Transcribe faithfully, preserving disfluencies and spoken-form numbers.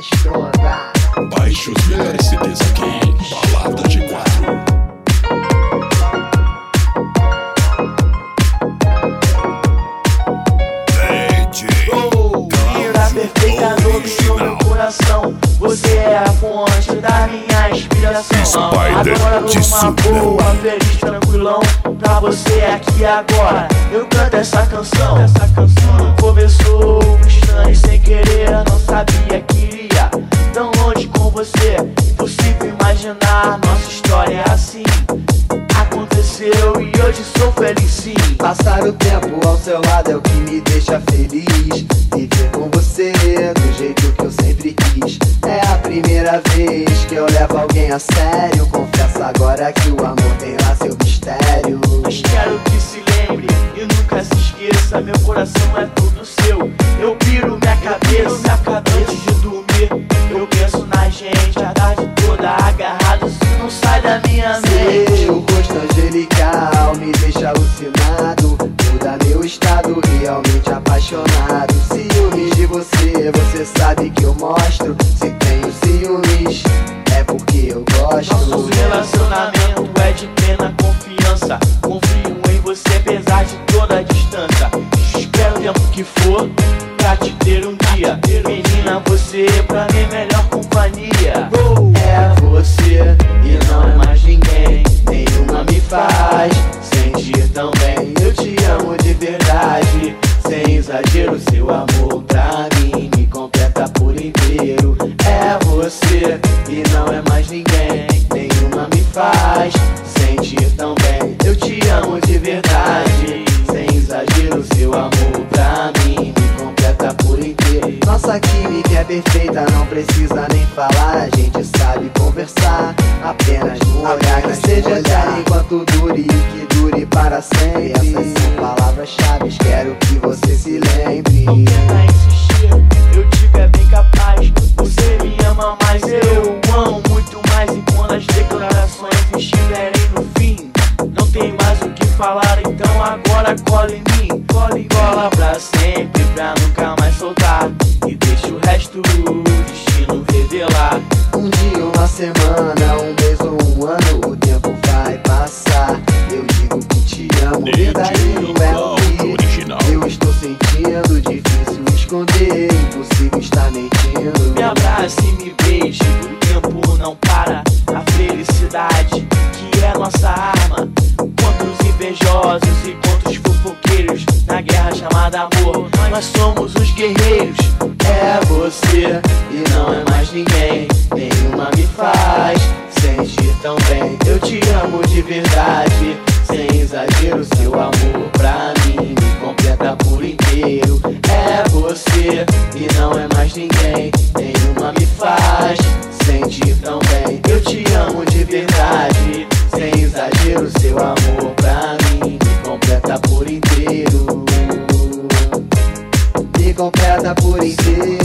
estronda. Baixe os melhores C Ds aqui, Balada G quatro. Perfeita dominou meu coração. Você é a fonte da minha inspiração. Agora numa boa, feliz, tranquilão. Pra você aqui agora eu canto essa canção. Essa canção começou um instante sem querer. Não sabia que iria tão longe com você. Impossível imaginar nossa história assim. Aconteceu e hoje sou feliz sim. Passar o tempo ao seu lado é o que me deixa feliz. Viver com você do jeito que eu sempre quis. É a primeira vez que eu levo alguém a sério. Confesso agora que o amor tem lá seu mistério. Mas quero que se lembre e nunca se esqueça. Meu coração é todo seu. Eu piro minha cabeça, minha cabeça antes de dormir. Eu penso na gente a tarde toda agarrado. Se não sai da minha mente. Seu rosto angelical me deixa alucinado. Muda meu estado, realmente apaixonado. Ciúmes de você, você sabe que eu mostro. Se tenho ciúmes, é porque eu gosto. Nosso relacionamento é de plena confiança. Confio em você apesar de toda a distância. Espero o tempo que for pra te ter um dia. Menina, você pra mim é melhor companhia. É você e não é mais ninguém. Nenhuma me faz sentir tão bem. Eu te amo de verdade, sem exagero. Seu amor pra mim me completa por inteiro. É você e não é mais ninguém. Nenhuma me faz sentir tão bem. Eu te amo de verdade, sem exagero. Seu amor pra mim me completa por inteiro. Nossa química é perfeita, não precisa nem falar. A gente sabe conversar, apenas no olhar. Que seja eterno enquanto dure e que dure para sempre. Essas são palavras-chave, quero que você se lembre. Não tenta insistir, eu digo é bem capaz. Você me ama, mas eu amo muito mais. E quando as declarações estiverem no fim, não tem mais o que falar, então agora cola em mim. Cola e cola pra sempre, pra nunca mais soltar. E deixa o resto do destino revelar. Um dia, uma semana, um mês ou um ano, o tempo vai passar. Eu digo que te amo, verdadeiro é o que eu estou sentindo. Difícil esconder, impossível estar mentindo. Me abrace e me beije, o tempo não para. A felicidade que é nossa arma. Quantos invejosos e quantos fofoqueiros na guerra chamada amor, nós somos os guerreiros. É você e não é mais ninguém. Nenhuma me faz sentir tão bem. Eu te amo de verdade, sem exagero. Seu amor pra mim me completa por inteiro. É você e não é mais ninguém. Nenhuma me faz sentir tão bem. Eu te amo de verdade, sem exagero. Seu amor pra mim me completa por inteiro. Me completa por inteiro.